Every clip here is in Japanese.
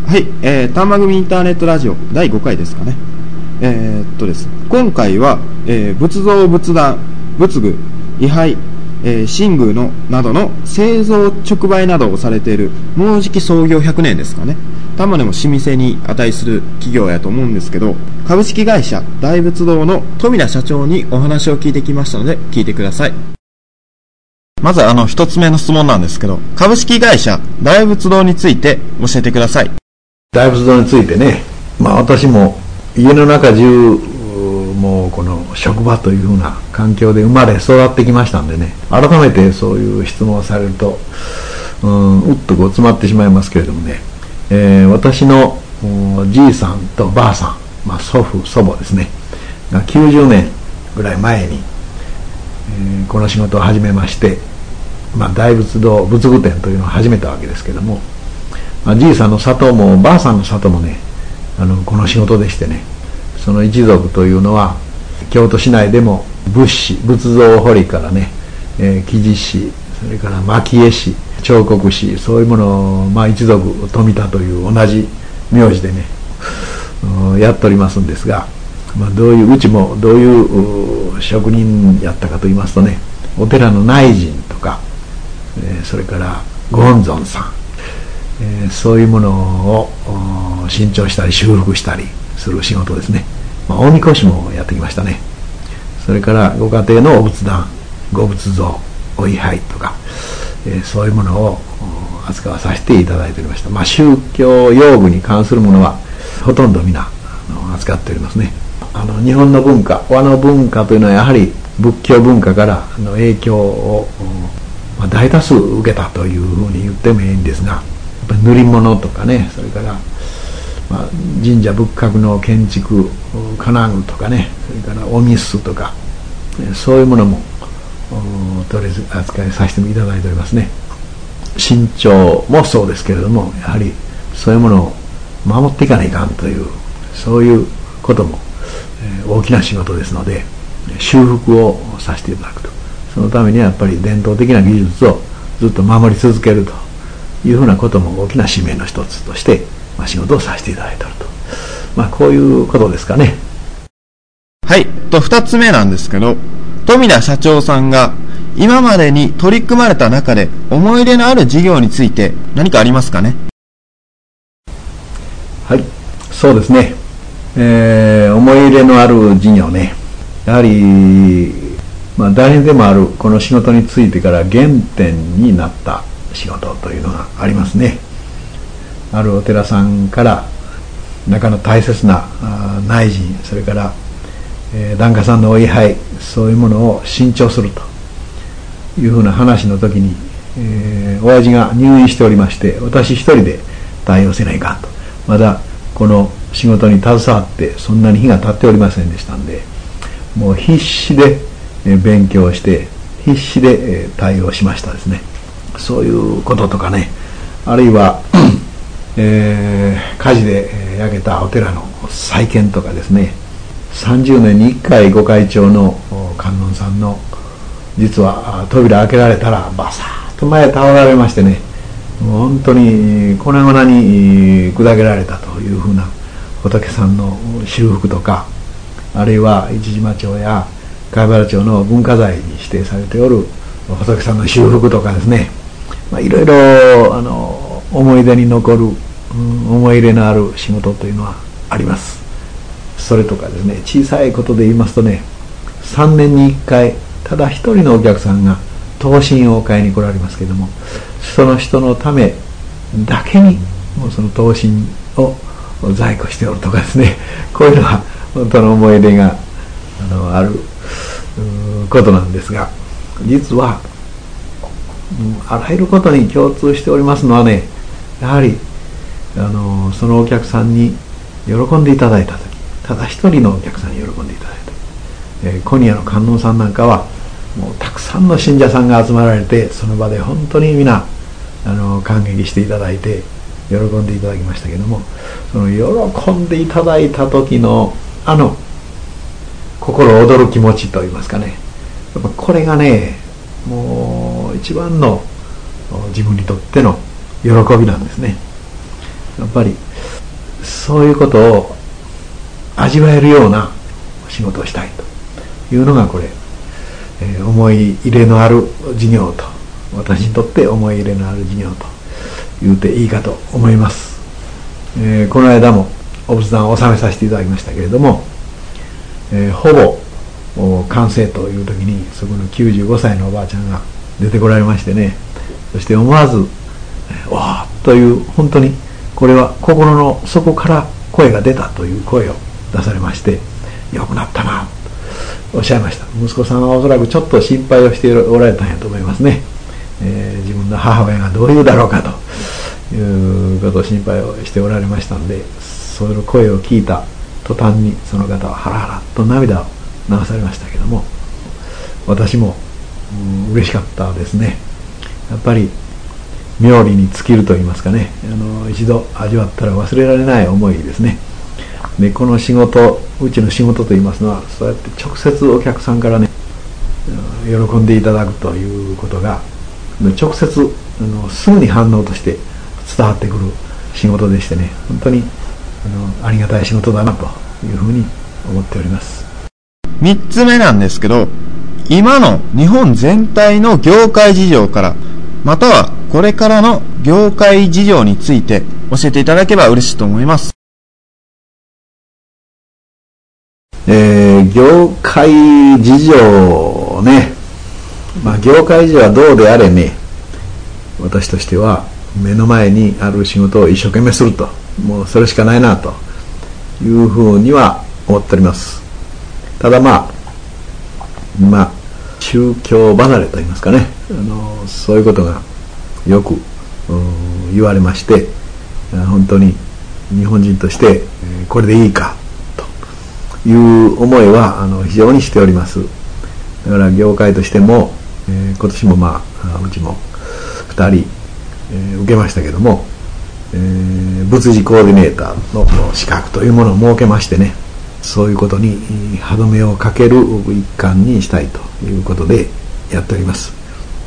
はい、丹波組インターネットラジオ第5回ですかね。です今回は、仏像、仏壇、仏具、位牌、神宮のなどの製造直売などをされている、もうじき創業100年ですかね。丹波でも老舗に値する企業やと思うんですけど、株式会社大仏堂の富田社長にお話を聞いてきましたので聞いてください。まず一つ目の質問なんですけど、株式会社大仏堂について教えてください。 大仏堂についてね、私も家の中中もうこの職場というふうな環境で生まれ育ってきましたんでね、改めてそういう質問をされるとうっとこう詰まってしまいますけれどもね、私のじいさんとばあさん、祖父祖母ですねが90年ぐらい前に、この仕事を始めまして、大仏堂仏具店というのを始めたわけですけども、じいさんの里もばあさんの里もね、この仕事でしてね、その一族というのは京都市内でも仏師仏像彫りからね、木地師、それから蒔絵師、彫刻師、そういうものを、一族富田という同じ名字でねやっておりますんですが、うちもどういう職人やったかと言いますとね、お寺の内陣とか、それからご本尊さん、そういうものを新調したり修復したりする仕事ですね。大神輿もやってきましたね。それからご家庭のお仏壇、ご仏像、お位牌とか、そういうものを扱わさせていただいておりました。宗教用具に関するものはほとんど皆扱っておりますね。日本の文化、和の文化というのはやはり仏教文化からの影響を大多数受けたというふうに言ってもいいんですが、塗り物とかね、それから、神社仏閣の建築金具とかね、それからおみすとか、そういうものも取り扱いさせていただいておりますね。身長もそうですけれども、やはりそういうものを守っていかないかんという、そういうことも、大きな仕事ですので、修復をさせていただくと。そのためにはやっぱり伝統的な技術をずっと守り続けるというふうなことも大きな使命の一つとして、仕事をさせていただいていると、こういうことですかね。 はい、2つ目なんですけど、富田社長さんが今までに取り組まれた中で思い入れのある事業について何かありますかね。 はい、そうですね、思い入れのある事業ね、やはり、大変でもあるこの仕事についてから原点になった仕事というのがありますね。あるお寺さんから中の大切な内陣、それから、檀家さんのお位牌、そういうものを新調するというふうな話の時に、親父が入院しておりまして、私一人で対応せないかんと。まだこの仕事に携わってそんなに日が経っておりませんでしたんで、もう必死で勉強して必死で対応しましたですね。そういうこととかね、あるいは、火事で焼けたお寺の再建とかですね、30年に1回ご開帳の観音さんの実は扉開けられたらバサッと前へ倒られましてね、もう本当に粉々に砕けられたというふうな仏さんの修復とか、あるいは市島町や貝原町の文化財に指定されておる仏さんの修復とかですね、いろいろ思い出に残る、思い入れのある仕事というのはあります。それとかですね、小さいことで言いますとね、3年に1回ただ一人のお客さんが灯芯を買いに来られますけれども、その人のためだけにもうその灯芯を在庫しておるとかですね、こういうのは本当の思い出があることなんですが、実はあらゆることに共通しておりますのはね、やはりそのお客さんに喜んでいただいたとき、ただ一人のお客さんに喜んでいただいた、今夜の観音さんなんかはもうたくさんの信者さんが集まられて、その場で本当に皆感激していただいて喜んでいただきましたけども、その喜んでいただいた時の心躍る気持ちといいますかね、やっぱこれがね、もう一番の自分にとっての喜びなんですね。やっぱりそういうことを味わえるような仕事をしたいというのがこれ、思い入れのある事業と、私にとって思い入れのある事業と言うていいかと思います。この間もお仏壇を納めさせていただきましたけれども、ほぼ完成という時にそこの95歳のおばあちゃんが出てこられましてね、そして思わず「わあ」という、本当にこれは心の底から声が出たという声を出されまして、よくなったなとおっしゃいました。息子さんはおそらくちょっと心配をしておられたんやと思いますね。自分の母親がどう言うだろうかということを心配をしておられましたんで、その声を聞いた途端にその方はハラハラと涙を流されましたけども、私も嬉しかったですね。やっぱり妙理に尽きると言いますかね、一度味わったら忘れられない思いですね。でこの仕事、うちの仕事といいますのは、そうやって直接お客さんからね喜んでいただくということが直接すぐに反応として伝わってくる仕事でしてね、本当にありがたい仕事だなというふうに思っております。 3つ目なんですけど、今の日本全体の業界事情から、またはこれからの業界事情について教えていただければ嬉しいと思います。 業界事情ね、業界事情はどうであれね、私としては目の前にある仕事を一生懸命すると、もうそれしかないなというふうには思っております。ただ宗教離れといいますかね、そういうことがよく言われまして、本当に日本人としてこれでいいかという思いは非常にしております。だから業界としても、今年もうちも2人、受けましたけども、仏事コーディネーターの資格というものを設けましてね、そういうことに歯止めをかける一環にしたいということでやっております。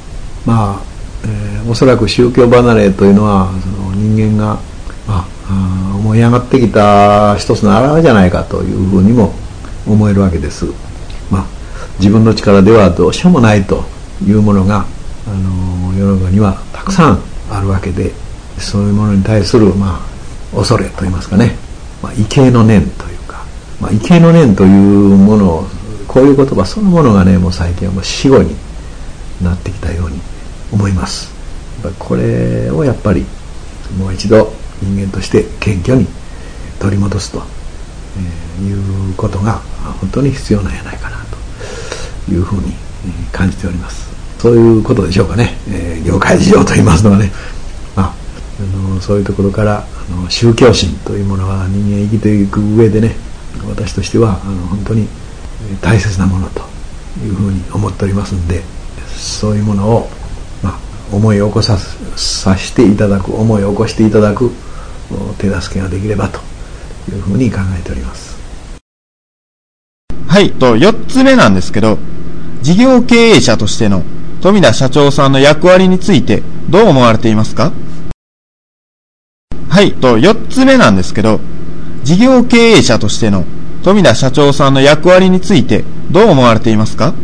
おそらく宗教離れというのはその人間が、思い上がってきた一つの表れじゃないかというふうにも思えるわけです。自分の力ではどうしようもないというものが世の中にはたくさんあるわけで、そういうものに対する恐れといいますかね、畏敬の念というか、畏敬の念というものを、こういう言葉そのものがね、もう最近はもう死語になってきたように思います。これをやっぱりもう一度人間として謙虚に取り戻すということが本当に必要なんじゃないかなというふうに感じております。そういうことでしょうかね。業界事情といいますのはね、そういうところから宗教心というものは人間生きていく上でね、私としては本当に大切なものというふうに思っておりますんで、そういうものを思い起こさせていただく、思い起こしていただく手助けができればというふうに考えております。 はい、4つ目なんですけど、事業経営者としての富田社長さんの役割についてどう思われていますか？はい、4つ目なんですけど、事業経営者としての富田社長さんの役割についてどう思われていますか？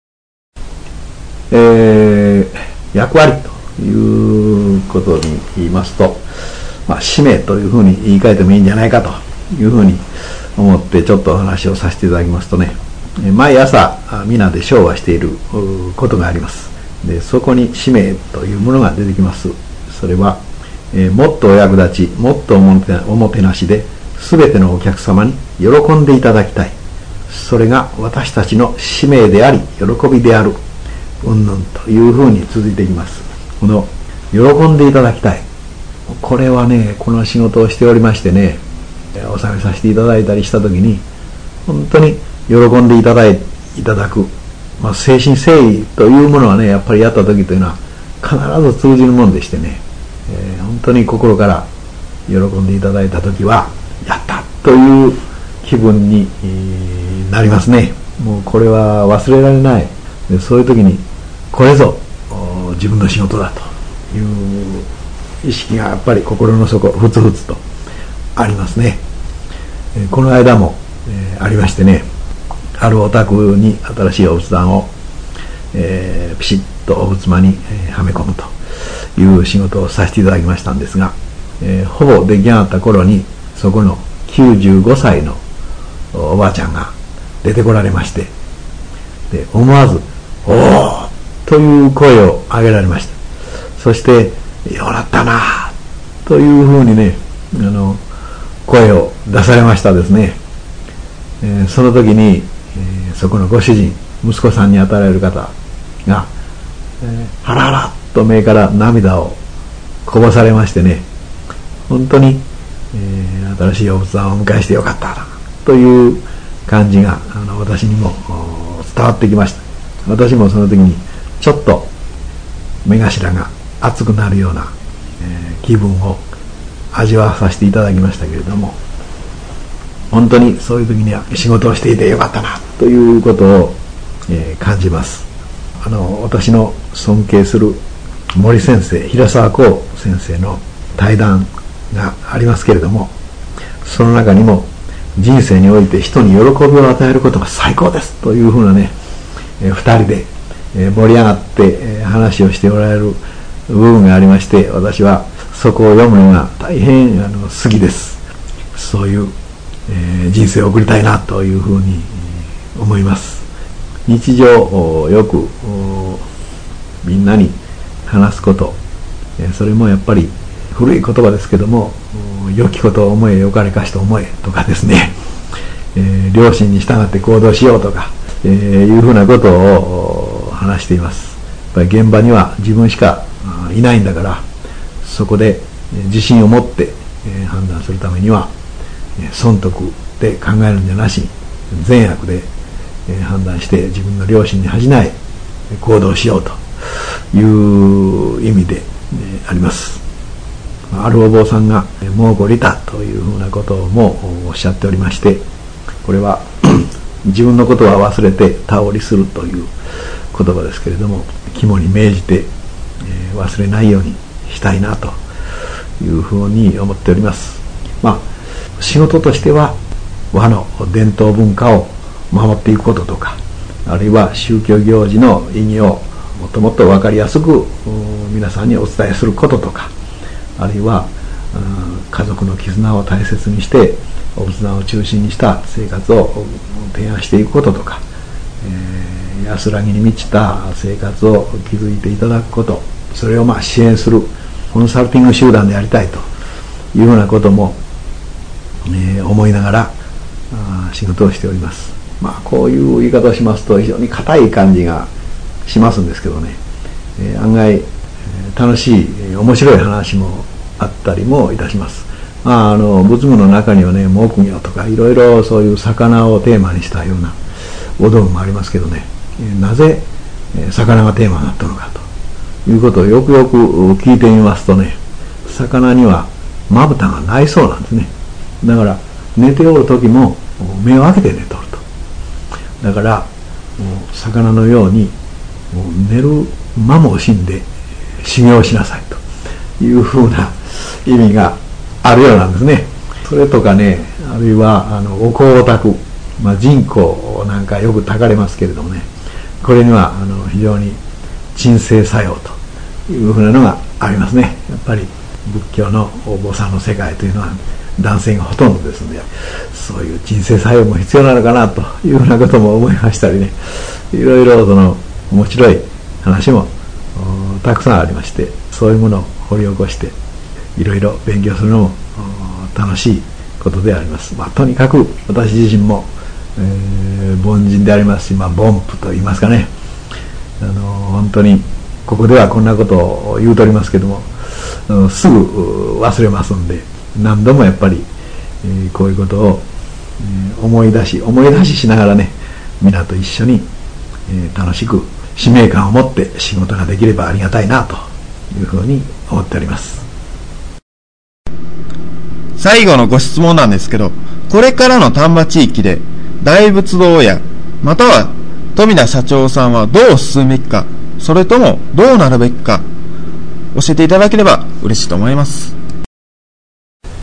役割ということに言いますと、使命というふうに言い換えてもいいんじゃないかというふうに思ってちょっとお話をさせていただきますとね、毎朝皆で唱和していることがあります。でそこに使命というものが出てきます。それは、もっとお役立ち、もっとおもてなしで全てのお客様に喜んでいただきたい、それが私たちの使命であり喜びである、うんぬんというふうに続いていきます。この喜んでいただきたい、これはね、この仕事をしておりましてね、お納めさせていただいたりした時に本当に喜んでいただく、誠心誠意というものはね、やっぱりやった時というのは必ず通じるものでしてね、本当に心から喜んでいただいた時はやったという気分になりますね。もうこれは忘れられない。でそういう時にこれぞ自分の仕事だという意識がやっぱり心の底ふつふつとありますね。この間も、ありましてね、あるお宅に新しいお仏壇を、ピシッとお仏間に、はめ込むという仕事をさせていただきましたんですが、ほぼ出来上がった頃にそこの95歳のおばあちゃんが出てこられまして、で思わず「おー!」という声を上げられました。そして「よかったな」というふうにね、声を出されましたですね。その時に、そこのご主人、息子さんに与えられる方が、ハラハラと目から涙をこぼされましてね、本当に、新しいお仏壇をお迎えしてよかったなという感じが私にも伝わってきました。私もその時にちょっと目頭が熱くなるような、気分を味わわさせていただきましたけれども、本当にそういう時には仕事をしていてよかったなということを、感じます。私の尊敬する森先生、平沢光先生の対談がありますけれども、その中にも人生において人に喜びを与えることが最高ですというふうなね、2人で盛り上がって話をしておられる部分がありまして、私はそこを読むのが大変好きです。そういう、人生を送りたいなというふうに思います。日常よくみんなに話すこと、それもやっぱり古い言葉ですけども、良きことを思え、良かれかしと思えとかですね、良心に従って行動しようとか、いうふうなことを話しています。やっぱり現場には自分しかいないんだから、そこで自信を持って判断するためには、損得で考えるんじゃなしに善悪で判断して自分の良心に恥じない行動しようという意味であります。あるお坊さんが蒙古利他というふうなこともおっしゃっておりまして、これは自分のことは忘れて他を利するという言葉ですけれども、肝に銘じて忘れないようにしたいなというふうに思っております。仕事としては和の伝統文化を守っていくこととか、あるいは宗教行事の意義をもっともっと分かりやすく皆さんにお伝えすることとか、あるいは家族の絆を大切にしてお仏壇を中心にした生活を提案していくこととか、安らぎに満ちた生活を築いていただくこと、それを支援するコンサルティング集団でありたいというようなことも、思いながら仕事をしております。こういう言い方をしますと非常に硬い感じがしますんですけどね、案外楽しい面白い話もあったりもいたします。仏具の中にはね、木魚とかいろいろそういう魚をテーマにしたようなお道具もありますけどね、なぜ魚がテーマになったのかということをよくよく聞いてみますとね、魚にはまぶたがないそうなんですね。だから寝ておる時も目を開けて寝とると。だから魚のように寝る間も惜しんで修行しなさいというふうな意味があるようなんですね。それとかね、あるいはお香を焚く、人香なんかよく焚かれますけれどもね、これには非常に鎮静作用というふうなのがありますね。やっぱり仏教のお坊さんの世界というのは男性がほとんどですので、そういう鎮静作用も必要なのかなというふうなことも思いましたりね、いろいろ面白い話もたくさんありまして、そういうものを掘り起こしていろいろ勉強するのも楽しいことであります。とにかく私自身も、凡人でありますし、凡夫と言いますかね、本当にここではこんなことを言うとりますけども、すぐ忘れますんで、何度もやっぱり、こういうことを、思い出ししながらね、皆と一緒に、楽しく使命感を持って仕事ができればありがたいなというふうに思っております。 最後のご質問なんですけど、これからの丹波地域で大仏堂やまたは富田社長さんはどう進むべきか、それともどうなるべきか教えていただければ嬉しいと思います。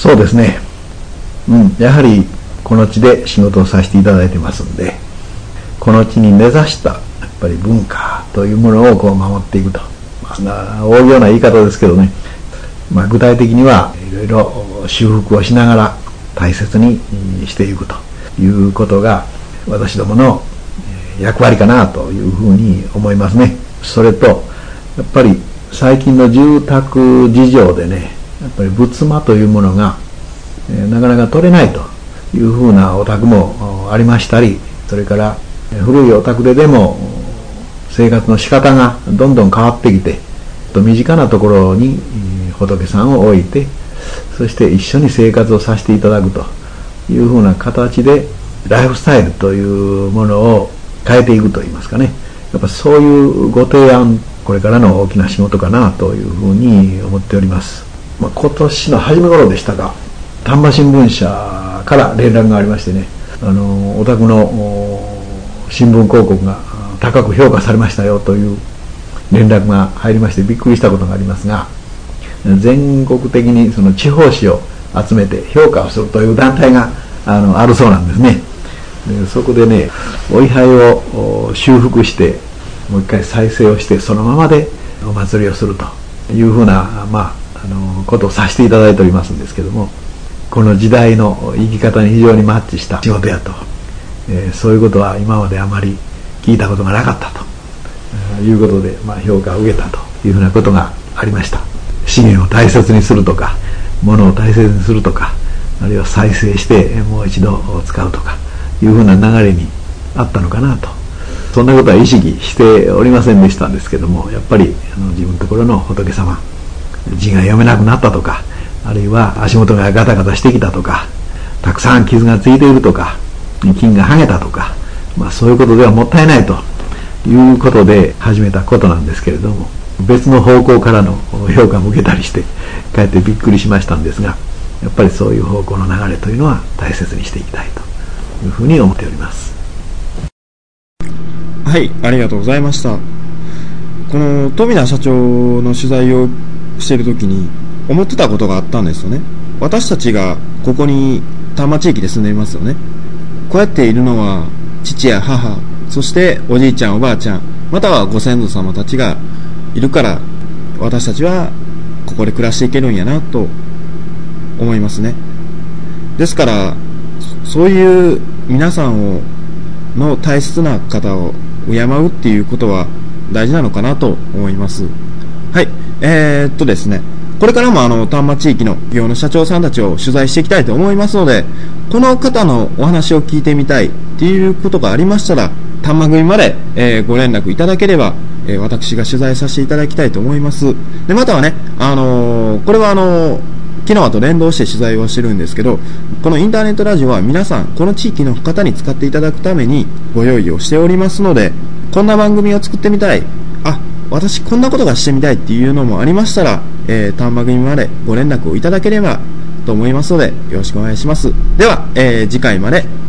そうですね、やはりこの地で仕事をさせていただいてますんで、この地に根ざしたやっぱり文化というものをこう守っていくと、大行な言い方ですけどね、具体的にはいろいろ修復をしながら大切にしていくということが私どもの役割かなというふうに思いますね。それとやっぱり最近の住宅事情でね、やっぱり仏間というものがなかなか取れないというふうなお宅もありましたり、それから古いお宅でも生活の仕方がどんどん変わってきて、身近なところに仏さんを置いて、そして一緒に生活をさせていただくというふうな形でライフスタイルというものを変えていくといいますかね、やっぱそういうご提案、これからの大きな仕事かなというふうに思っております。今年の初め頃でしたが、丹波新聞社から連絡がありましてね、お宅の新聞広告が高く評価されましたよという連絡が入りまして、びっくりしたことがありますが、全国的にその地方紙を集めて評価をするという団体があるそうなんですね。でそこでね、お位牌を修復してもう一回再生をして、そのままでお祭りをするというふうな、ことをさせていただいておりますんですけども、この時代の生き方に非常にマッチした仕事やと、そういうことは今まであまり聞いたことがなかったということで、評価を受けたというふうなことがありました。資源を大切にするとか、物を大切にするとか、あるいは再生してもう一度使うとかいうふうな流れにあったのかなと。そんなことは意識しておりませんでしたんですけども、やっぱり自分のところの仏様、字が読めなくなったとか、あるいは足元がガタガタしてきたとか、たくさん傷がついているとか、金が剥げたとか、そういうことではもったいないということで始めたことなんですけれども、別の方向からの評価も受けたりしてかえってびっくりしましたんですが、やっぱりそういう方向の流れというのは大切にしていきたいというふうに思っております。 はい、ありがとうございました。この富田社長の取材をしているときに思ってたことがあったんですよね。私たちがここに丹波地域で住んでいますよね。こうやっているのは父や母、そしておじいちゃんおばあちゃん、またはご先祖様たちがいるから、私たちはここで暮らしていけるんやなと思いますね。ですからそういう皆さんの大切な方を敬うっていうことは大事なのかなと思います。はい、ですね、これからも丹波地域の企業の社長さんたちを取材していきたいと思いますので、この方のお話を聞いてみたいっていうことがありましたら、丹波組まで、ご連絡いただければ、私が取材させていただきたいと思います。でまたはね、これは昨日と連動して取材をしてるんですけど、このインターネットラジオは皆さんこの地域の方に使っていただくためにご用意をしておりますので、こんな番組を作ってみたい、私こんなことがしてみたいっていうのもありましたら、丹波組までご連絡をいただければと思いますので、よろしくお願いします。では、次回まで